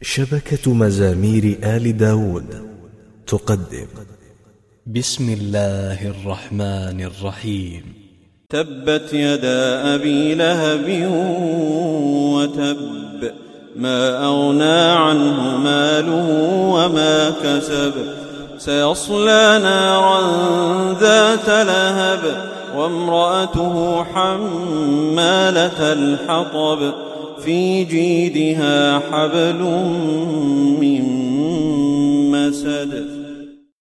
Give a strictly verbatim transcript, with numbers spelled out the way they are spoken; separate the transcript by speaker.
Speaker 1: شبكة مزامير آل داود تقدم
Speaker 2: بسم الله الرحمن الرحيم.
Speaker 3: تبت يدا أبي لهب وتب، ما أغنى عنه ماله وما كسب، سيصلى نارا ذات لهب وامرأته حمالة الحطب، في جيدها حبل من مسد.